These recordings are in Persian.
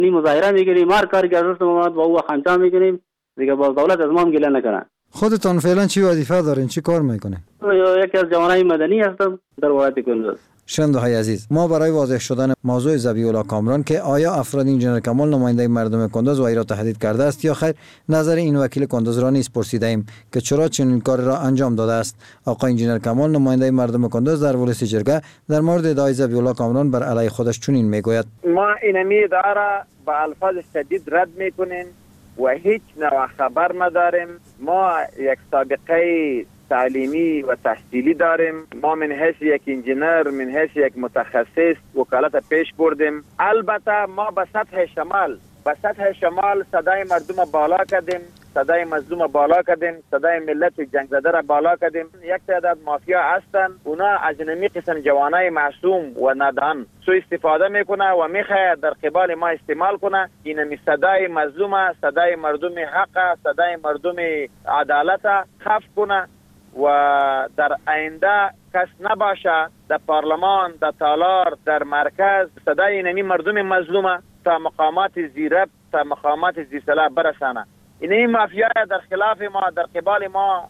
این مظاهره میکنیم، هر کاری که از دست اومد با او خنجر میکنیم دیگه. باز دولت از ما گله نکنه. خودتان فعلا چی وظیفه دارین؟ چی کار میکنین؟ یکی از جوانای مدنی هستم در ولایت کندوز. شنونده‌های عزیز، ما برای واضح شدن موضوع ذبیح الله کامران که آیا افراد انجینر کمال نماینده مردم کندوز و ای را تهدید کرده است یا خیر، نظر این وکیل کندوز را نیز پرسیده ایم که چرا چنین کار را انجام داده است. آقای انجینر کمال نماینده مردم کندوز در ولس جرگه در مورد ادعای ذبیح الله کامران بر علیه خودش چنین میگوید: ما این ادعا با الفاظ شدید رد میکنیم و هیچ نوع خبر نداریم. ما یک سابقه تعلیمی و تحصیلی داریم. ما من حیث یک انجینر، من حیث یک متخصص وکالت پیش بردیم. البته ما به سطح شمال صدای مردم بالا کردیم، صدای مظلوم بالا کردیم، صدای ملت جنگ زده را بالا کردیم. یک تعداد مافیا هستند، اونا از نمی قسم جوانای معصوم و نادان سو استفاده میکنه و میخواد در قبال ما استعمال کنه. این صدای مظلوم، صدای مردم حق، صدای مردم عدالت خفت کنه و در آینده کس نباشه در پارلمان، در تالار، در مرکز صدای اینمی مردم مظلومه تا مقامات زیرب، تا مقامات زیرسلاح برسانه. اینمی مافیا در خلاف ما، در قبال ما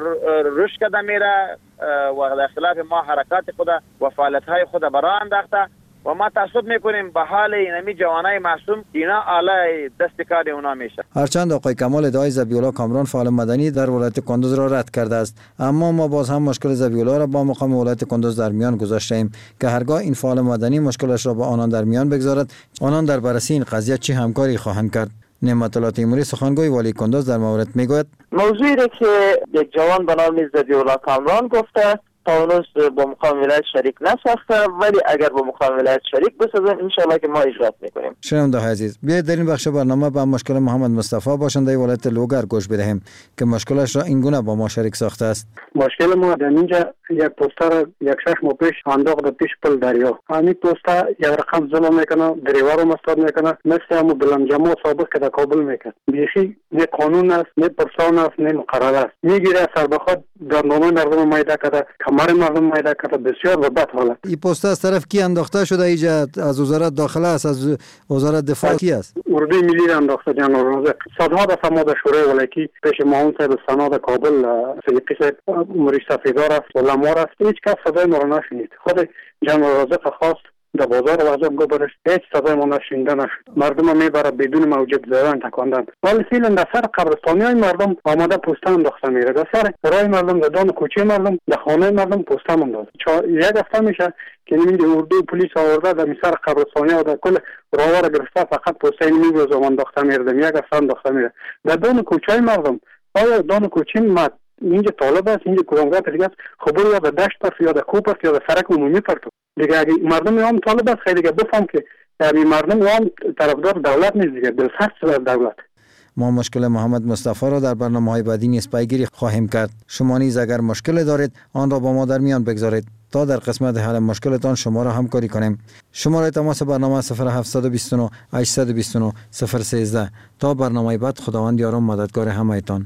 رشد کرده میره و در خلاف ما حرکات خود و فعالیت‌های خود برای انداخته و ما تعصب میکنیم به حال اینمی جوانای معصوم. اینا آله دست کار اونا میشه. هرچند آقای کمال ادعای ذبیح الله کامران فعال مدنی در ولایت کندوز را رد کرده است، اما ما باز هم مشکل ذبیح الله را با مقام ولایت کندوز در میان گذاشته ایم که هرگاه این فعال مدنی مشکلش را با آنان در میان بگذارد، آنان در بررسی این قضیه چه همکاری خواهند کرد. نعمت الله تیموری سخنگوی والی کندوز در مورد میگوید: موضوعی را که یک جوان به نام ذبیح الله کامران گفته تاونوس با مقام ولایت شریک نساخته، ولی اگر با مقام ولایت شریک بسازن انشالله که ما اجرات میکنیم. شنونده‌های عزیز، بیایید در این بخش برنامه به مشکل محمد مصطفی باشنده ولایت لوگر گوش بدهیم که مشکلش را این گونه با ما شریک ساخته است. مشکل ما در اینجا یک پوستر یک 6 ماه پیش انداخت پیش پل دریا. همین پوستر یک رقم ظلم میکنه، دریور رو مستاد میکنه، مثل همون بلندجما سابق که در کابل میکنه. بیخی نه قانون است، نه پرسان است، نه مقرر است. میگیره سر بخواد در نامه مردم مایده کرده، کمر مردم مایده کرده، بسیار به بد حالت. این پوستر از طرف کی انداخته شده؟ اینجا از وزارت داخله است، از وزارت دفاع کی است؟ اردوی ملی انداخته جناب رازق. صدها دفعه ما در شورای ولایتی پیش معاون صاحب سناد کابل سلیقی صاحب مریش سفیدار است و لمار است، هیچ کس صدای ما را نشنید. خود جناب رازق خواست در بازار وزم گوبرش هیچ صدای ما نشنیده نشد. مردم میبره بدون موجب زدن تکاندن. ولی فعلا در سر قبرستانی های مردم آماده پوستر انداخته میره، در سر رای مردم، در دان کوچه مردم، در خانه مردم پوستر انداخته. یک هفته میشه که این اردو پلیس آورده در سر قبرستانی و در کل راهوار گرفته، فقط پوستر میگوزه و انداخته میره، یک هفته انداخته میره در دان کوچه مردم. آیا دان کوچه ما اینجا طالب است، اینجا کلانگاه دیگه است، خبر یا در دشت است یا در کوپ است یا در سرک عمومی پرتو. دیگه اگه مردم هم طالب است خیلی دیگه بفهم که یعنی مردم هم طرفدار دولت نیست دیگه، دلخواه از دولت. ما مشکل محمد مصطفی را در برنامه‌های بعدی نیز پیگیری خواهیم کرد. شما نیز اگر مشکل دارید آن را با ما در میان بگذارید تا در قسمت حل مشکلتان شما را همکاری کنیم. شماره تماس برنامه 0729 829 013. تا برنامه بعد، خداوند یار و مددگار همه‌تان.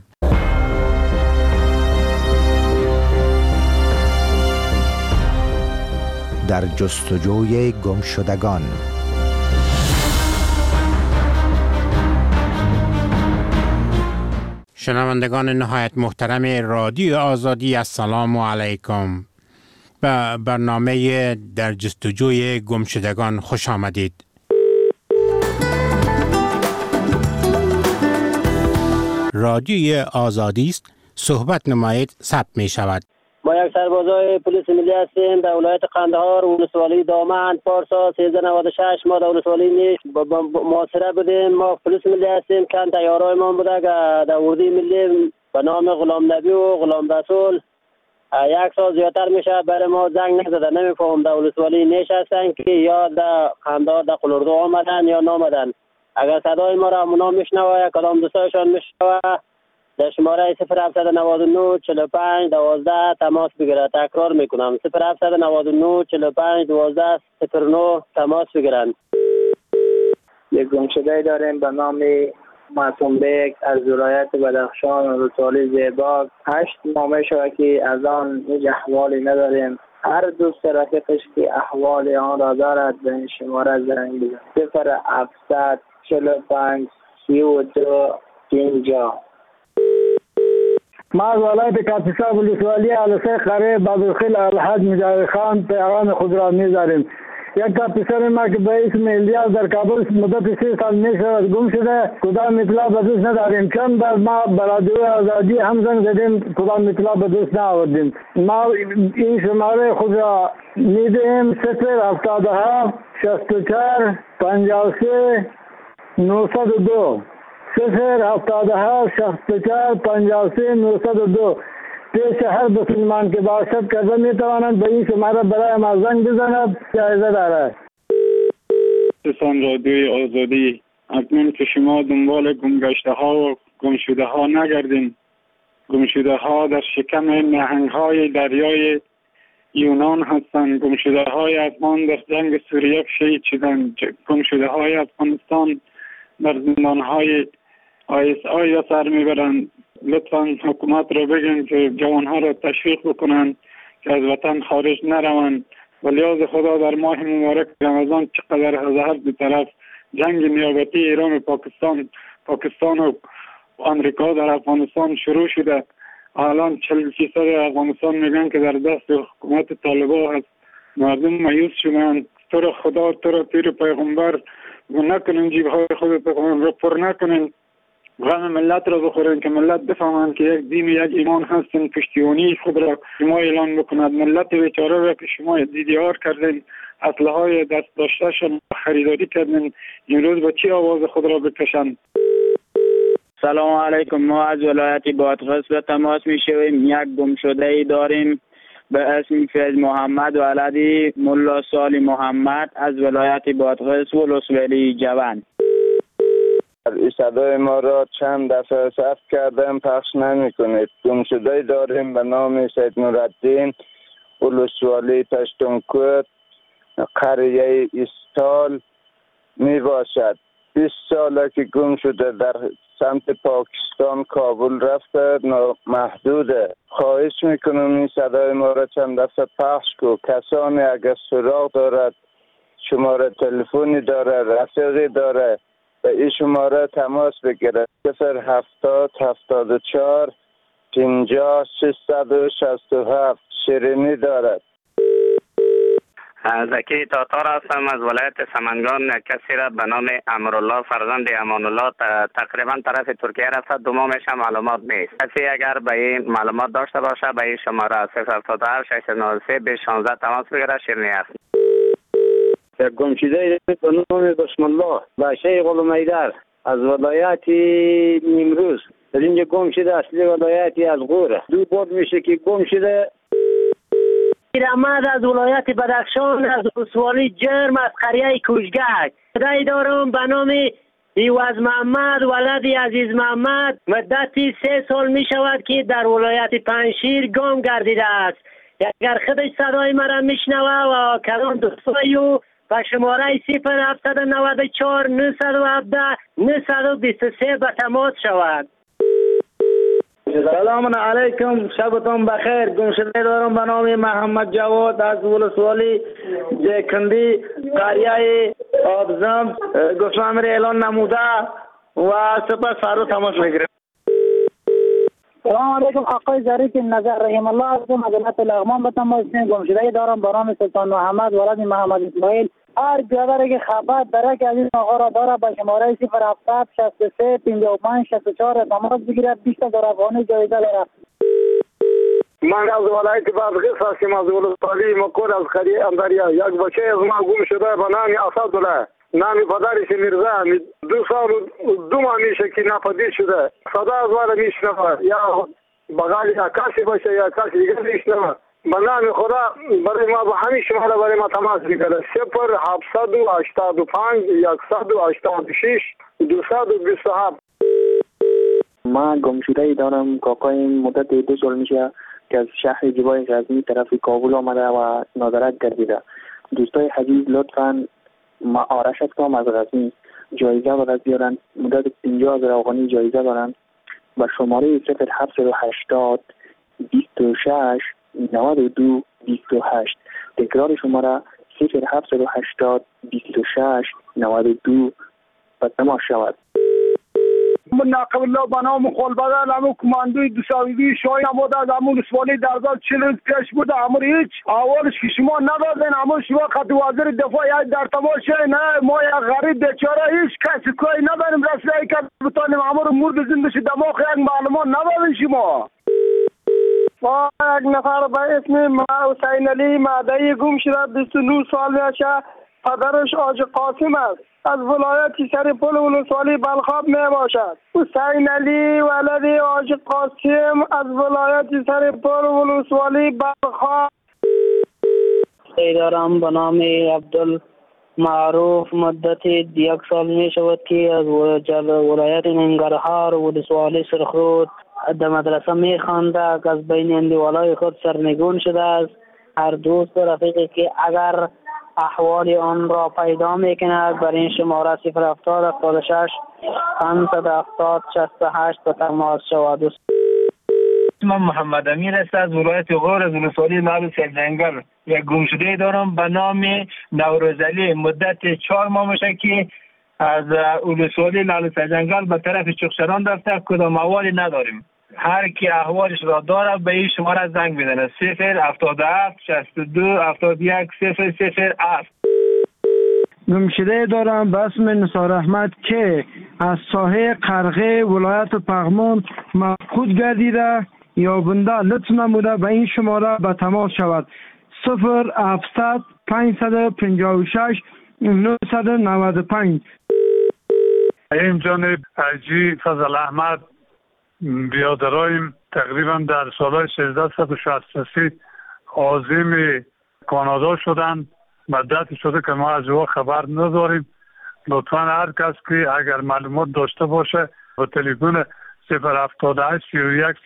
در جستجوی گمشدگان. شنوندگان نهایت محترم رادیو آزادی، السلام علیکم. به برنامه در جستجوی گمشدگان خوش آمدید. رادیوی آزادی است، صحبت نمایید ثبت می شود. ما یک سربازای پلیس ملی هستیم در ولایت قندهار، ولسوالی دامن، پارسا 1396. ما در ولسوالی نیش محاصره بودیم. ما پلیس ملی هستیم. چند تیارای ما بوده که در اردوی ملی به نام غلام نبی و غلام رسول یک سال زیادتر میشه برای ما زنگ نزده. نمیفهم در ولسوالی نیش هستن که یا در قندهار در قلوردو آمدن یا نامدن. اگر صدای ما را اونا میشنوه یا کدام دوستایشان میشنوه در شماره 0799 45 12 تماس بگیرند. تکرار میکنم 0799 45 12 09 تماس بگیرند. یک گمشده داریم به نام معصوم بیگ از ولایت بدخشان و ولسوالی زیباک. 8 ماه شده که از آن هیچ احوالی نداریم. هر دوست رفیقش که احوال آن را دارد به این شماره زنگ بزن 0700 45 32 50. ما از ولایت کاپیسا ولسوالی علسه قره بدرخیل الحاج مجاهد خان پیغام خود را می‌داریم. یک پسر ما که به اسم الیاس در کابل مدت 3 سال میشه گم شده، کدام اطلاع به دست نداریم. چند بار ما به رادیو آزادی هم زنگ زدیم، کدام اطلاع به دست نآوردیم. ما این شماره خود را میدیم 077 64 53 902 077 64 53 902. پیش هر مسلمان که باشد کرده میتوانند به این شماره برای ما زنگ بزند، جایزه دارد. دوستان رادیوی آزادی، اکنون که شما دنبال گمگشته ها و گمشده ها نگردین، گمشده ها در شکم نهنگ های دریای یونان هستند، گمشده های افغان در جنگ سوریه شهید شدند، گمشده های افغانستان در زندان های ISI سر میبرند. لطفا حکومت را بگن که جوانها را تشویق بکنند که از وطن خارج نروند. و لیاز خدا در ماه مبارک رمضان چقدر از هر دو طرف جنگ نیابتی ایران و پاکستان و امریکا در افغانستان شروع شده. الان 40% افغانستان میگن که در دست حکومت طالبان هست. مردم مایوس شدند. تو را خدا، تو را پیر پیغمبر، نکنین جیبهای خودتون را پر نکنین، غم ملت را بخورین که ملت بفهمند که یک دین و یک ایمان هستن. پشتیبانی خود را شما اعلان بکند. ملت بیچاره را که شما دیدار کردین، اسلحه های دست داشته شما خریداری کردین، امروز با چی آواز خود را بکشند؟ سلام علیکم. ما از ولایت بادغیس به تماس می شویم. یک گمشده ای داریم به اسم فیض محمد ولدی ملا سالی محمد از ولایت بادغیس ولسوالی جوان. صدای ما را چند دفعه ثبت کردم، پخش نمی کنید. گمشده داریم به نام سید نورالدین ولسوالی پشتونکوت قریه استال می باشد. 20 ساله که گم شده، در سمت پاکستان کابل رفته، محدوده. خواهش میکنم این صدای ما را چند دفعه پخش کو. کسانی اگر سراغ دارد، شماره تلفنی داره، رفیقی داره، به این شماره تماس بگیرد. 070 74 50 667 شیرینی دارد. زکی تاتار هستم از ولایت سمنگان. کسی را به نام امرالله فرزند امانالله تقریبا طرف ترکیه رفته، دو ماه میشه معلومات نیست. کسی اگر به این معلومات داشته باشه به این شماره 077 693 216 تماس بگیره. شیرینی است. یک گمشده به نام بسم الله باشه غلومیدر از ولایت نیمروز. در اینجا گم شده، اصلی ولایتی از غوره. 2 بار میشه که گم شده. پیرمرد از ولایت بدخشان از ولسوالی جرم از قریه کوشگک. پدری دارم به نام ایواز محمد ولدی عزیز محمد. مدتی 3 سال می شود که در ولایت پنجشیر گم گردیده است. اگر خودش صدای مرا میشنوه و کلام دوستای او و شماره 0794 917 923 به تماس شود. سلام علیکم، شبتون بخیر. گمشده دارم به نام محمد جواد از ولسوالی جیکندی قریه آبزم. گفتم اعلان نموده و سپس فردا تماس میگیرم. سلام علیکم آقای ظریف نظر رحم الله از مدینه لغمان به تماس میگیرم. گمشده دارم به نام سلطان محمد ولد محمد اسماعیل. هر برادری که خبر داره که از این آقا را داره به شماره 070 63 55 64 تماس بگیرد. 20,000 افغانی جایزه داره. من از ولایت بادغیس هستم، از ولسوالی مقر از قریه اندریا. یک بچه از ما گم شده به نام اسدالله، نام پدرش میرزا. 2 سال و 2 ماه میشه که ناپدید شده. صدا از ما را میشنوه، یا بغل یا کسی باشه یا کسی دیگه میشنوه. به نام خدا برای ما به همین شماره برای ما تماس بگیره. 0785 186 227. من گمشده دارم. کاکای مدت 2 سال میشه که از شهر جبای غزنی طرف کابل آمده و نادرک گردیده. دوستای عزیز لطفاً ما آرش هستم از غزنی. جایزه برای بیارن. مدت 50,000 افغانی جایزه دارن. با شماره 0780 26 92 28. تکرار شماره 0780 26 92 به تماس شود. من ناقب الله به نام خلبدل همون کماندوی 202 شاهین بود از همون سوالی در ذات 40 روز پیش بود. همون هیچ اولش که شما ندادین همون شما خط وزیر دفاع یک در تماس نه ما یک غریب بیچاره هیچ کسی کوی نداریم رسیدگی که بتانیم همون مرد زنده شد دماغ یک معلومات ندادین شما. ما یک نفر به اسم حسین علی معدی گم شده 29 سال میشه. پدرش حاج قاسم است. از ولایت سرپل ولسوالی بلخاب می باشد. حسین علی ولد حاج قاسم از ولایت سرپل ولسوالی بلخاب. دارم به نام عبدالمعروف مدت 1 سال می شود که از ولایت ننگرهار ولسوالی سرخرود در مدرسه می خوانده که از بین اندیوالای خود سرنگون شده است. هر دوست رفیقی که اگر احوال آن را پیدا میکند بر این شماره 070 76 570 68 به تماس شود. من محمد امیر است از ولایت غور از ولسوالی لال سرجنگل. یک گمشده دارم به نام نوروزعلی مدت 4 ماه میشه که از ولسوالی لال سرجنگل به طرف چخشران رفته. کدام احوالی نداریم. هر کی احوالش را داره به این شماره زنگ بزنه 077 62 71 007. گمشده دارم به اسم نثار احمد که از ساحه قرغه ولایت پغمان مفقود گردیده یا بنده لطف نموده به این شماره به تماس شود 0700 556 995. این جانب حاجی فضل احمد بیادرایم تقریبا در سال 1363 عازم کانادا شدند. مدت شده که ما از او خبر نداریم. لطفا هر کس که اگر معلومات داشته باشه با تلفن 078 31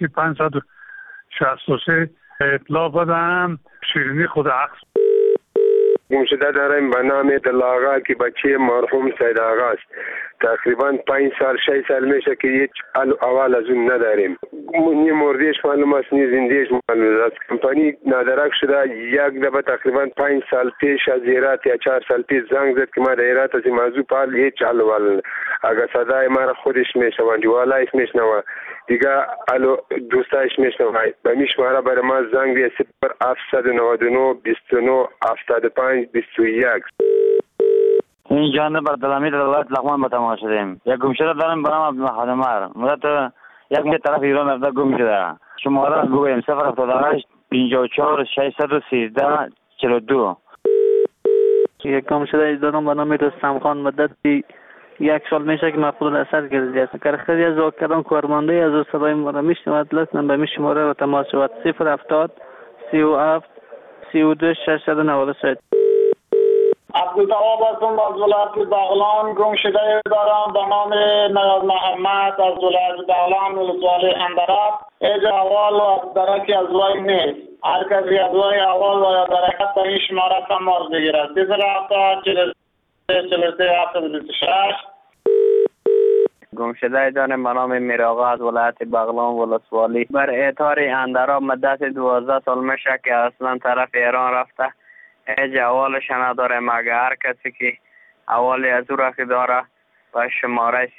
563 اطلاع بدهم. شیرینی خود عکس گمشده داریم به نام دل آقا که بچه مرحوم سید آقا است. تقریبا 5 سال 6 سال میشه که هیچ اول از اون نداریم. نی مردیش معلوم است نی زندهش معلوم است. کمپانی نادرک شده. یک دفعه تقریبا 5 سال پیش از ایرات یا 4 سال پیش زنگ زد که ما در ایرات از این موضوع پال هیچ حل ول. اگر صدای ما را خودش میشنوند والایش میشنوه دیگه الو دوستایش میشنوه به میشماره برای ما زنگ دی 0799 29 75 21. این جانب عبدالحمید ولایت لغمان به تماس شدیم. یک گمشده دارم به نام عبدالمحمد عمر مدت یک ماه طرف ایران رفته گم شده. شماره گویم 078 54 613 42. یک گمشده دارم به نام رستم خان مدت 1 سال میشه که مفقود الاثر گردیده است. اگر خیلی از واقعا کارمانده از او صدای ما را میشنود لطفا به این شماره به تماس شود 070 37 32 693. عبدالتواب هستم از ولایت بغلان. گمشده دارم به نام نیاز محمد از ولایت بغلان ولسوالی اندراب. اینجا احوال و درکی از وی نیست. هر کسی از وی احوال و درکت به این شماره تماس بگیرد 070 43 726. گمشده دارم به نام میراغا از ولایت بغلان ولسوالی. بر اعتار اندراب مدت 12 سال میشه که اصلا طرف ایران رفته. ایج اولش نداره مگه هر کسی که اولی از او رخی داره با شماره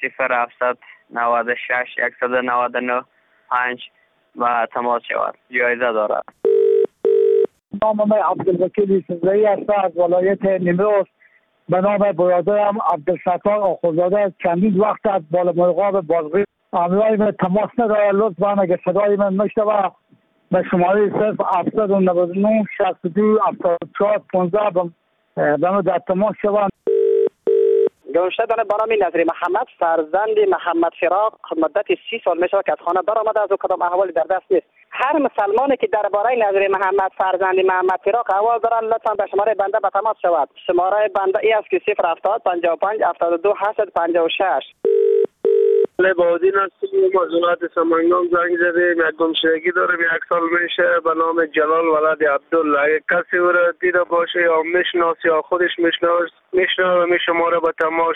0796 199 5 و تماس شود. جایزه داره. نام عبدالوکیل سزایی است از ولایت نیمروز. به نام برادرم عبدالستار آخوندزاده از چندین وقت از بالا مرغاب بازغی امروی من تماس نداره. لطفا اگر صدای من میشنوه به شماره 0799 62 74 15 به من در تماس شوند. گمشده دارم به نام نظری محمد فرزند محمد فراق مدت 30 سال میشه که از خانه برآمده. از او کدام احوالی در دست نیست. هر مسلمانی که درباره نظری محمد فرزند محمد فراق احوال دارن لطفا به شماره بنده به تماس شود. شماره بنده ای است که 070 55 72 856. لبادین هستیم از ولایت سمنگان زنگ زدیم. یک گمشدگی داریم 1 سال میشه به نام جلال ولد عبدالله. اگه کسی او را دیده باشه یا میشناس یا خودش میشناسه می شماره به تماس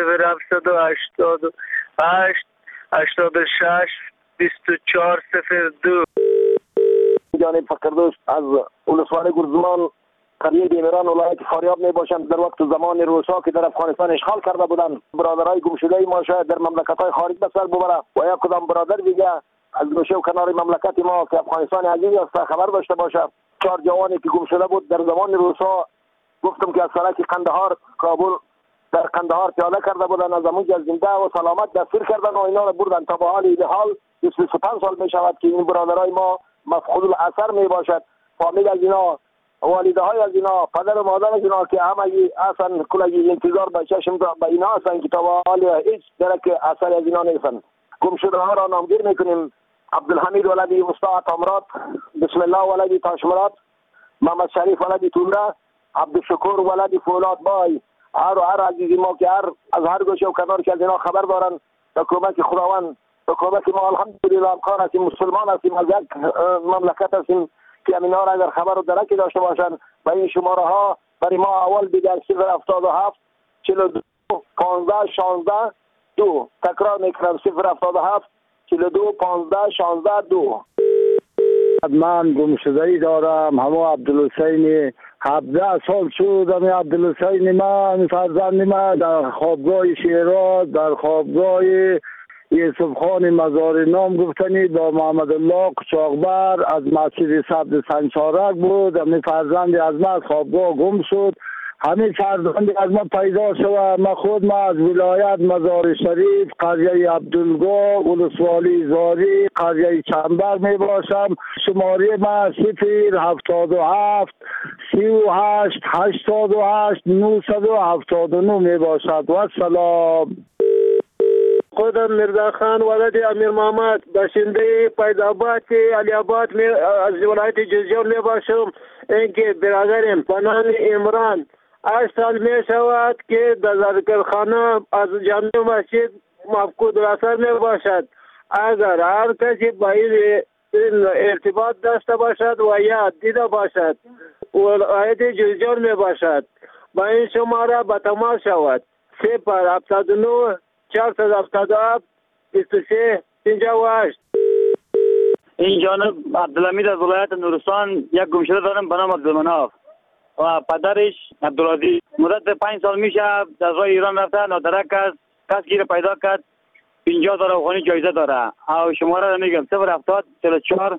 0788 86 24 02. جانب فقردوش از ولسوالی گرزمان قریه دیمران ولایت فاریاب می باشند. در وقت زمان روسا که در افغانستان اشغال کرده بودند برادرای گمشده ما شاید در مملکت‌های خارج به سر ببره و یک کدام برادر دیگه از گوشه و کنار مملکت ما که افغانستان عزیز است خبر داشته باشه. 4 جوانی که گم شده بود در زمان روسا گفتم که از سرک قندهار کابل در قندهار پیاده کرده بودن، از اونجا زنده و سلامت دستگیر کردن و اینا رو بردن تا به حال 25 سال می شود که این برادرای ما مفقود الاثر می باشد. فامیل از اینا، والده های از اینا، پدر و مادر از اینا که همگی اصلا کلگی انتظار به چشم به اینا هستن که تا به حال هیچ درک اثر از اینا نیستن. گم شده ها را نامگیر میکنیم. عبدالحمید ولدی مستعد امرات، بسم الله ولدی تاشمرات، محمد شریف ولدی تومره، عبدالشکور ولدی فولاد بای. هر عزیزی ما که از هر گوشه و کنار که از اینا خبر دارن، حکومت خداوند، حکومت ما الحمدلله امکان هستیم، مسلمان هستیم، از یک مملکت هستیم که اینا را اگر خبر و درکی داشته باشن و این شماره ها برای ما اول دیگر 077 42 15 16 2. تکرار میکنم 077 42 15 16 2. من گمشده‌ای دارم. همه عبدالحسین 17 سال شد. همه عبدالحسین من فرزند من در خوابگاه شیراز، در خوابگاه یوسف خان مزار نام گفتنی با محمد الله قچاقبر از مسجد سبز سنچارک بود. همه فرزند از من خوابگاه گم شد. همین فرزند از ما پیدا شد. ما از ولایت مزار شریف، قریه عبدالگاه، ولسوالی زاری، قریه چنبر می باشم. شماره ما 077 38 88 979 می باشد. و سلام. خودم مرزا خان ولد امیر محمد باشنده فیض‌آباد علی آباد از ولایت جوزجان می باشم. اینکه برادرم به نام عمران 8 سال می شود که در ذکرخانه از جامع مسجد مفقود الاثر می باشد. اگر هر کسی با این ارتباط داشته باشد و یا دیده باشد ولایت جوزجان می باشد با این شماره به تماس شود 079 477 23 58. این جانب عبدالحمید از ولایت نورستان یک گمشده دارم به نام عبدالمناف و پدرش عبدالعزیز. مدت 5 سال میشه در راه ایران رفته، نادرک است، کس گیر پیدا کرد 50,000 افغانی جایزه داره. او شماره رو میگم 070 44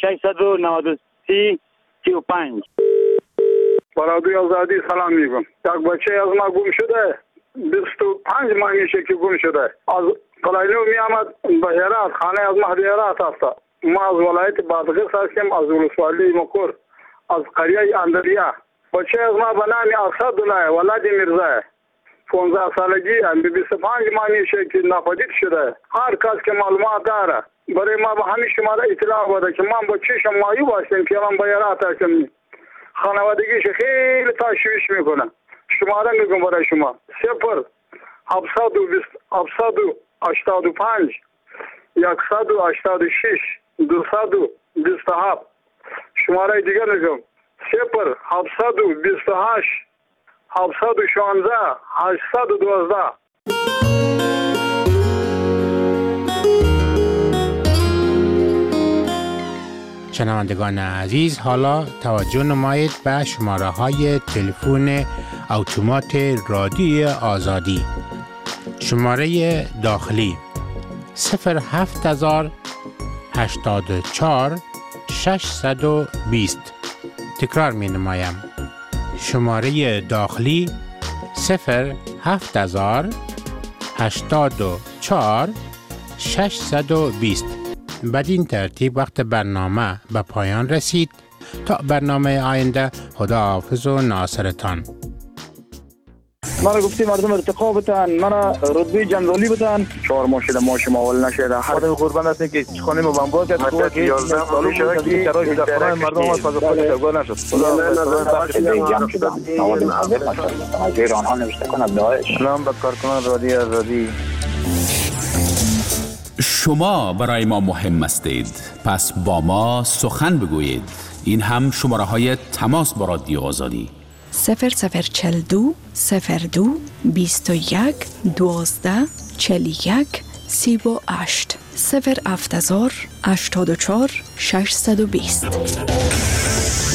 693 35. برادوی آزادی سلام میگم. یک بچه از ما گم شده 25 ماه میشه که گم شده. از قلعه‌نو می آمد به هرات، خانه از مهدی هرات است. ما از ولایت بادغیس هستیم، از ولسوالی مکور، از قریه اندریه. بچه از ما به نام اسدالله ولد میرزا 15 سالگی 25 ماه میشه که ناپدید شده. هر کس که معلومات داره برای ما به همین شماره اطلاع بده که من با چشم مایوب هستم که من به هرات هستم. خانوادگیش خیلی تشویش میکنه. شماره میگم برای شما 0-785 186 227. شماره دیگر میگم 0-728 716 812. شنوندگان عزیز، حالا توجه نمایید به شماره های تلفن اتومات رادیوی آزادی. شماره داخلی 07000 84 620. تکرار می نمایم. شماره داخلی 07000 84 620. بدین ترتیب وقت برنامه به پایان رسید. تا برنامه آینده، خداحافظ و ناصرتان. مرا گفتی مردم ارتقا بتن، مرا رتبه جنرالی بتن. 4 ماه شده ما شما اول نشده. هر دم قربان هستیم که خانه ما بمبار کرد. مدت 11 سال شده که در مردم از فضا خود شگاه نشد. ایران ها نوشته کند داعش. سلام به کارکنان رادیو آزادی. شما برای ما مهم هستید، پس با ما سخن بگویید. این هم شماره های تماس با رادیو آزادی 0042 02 21 12 41 38 070 84 620.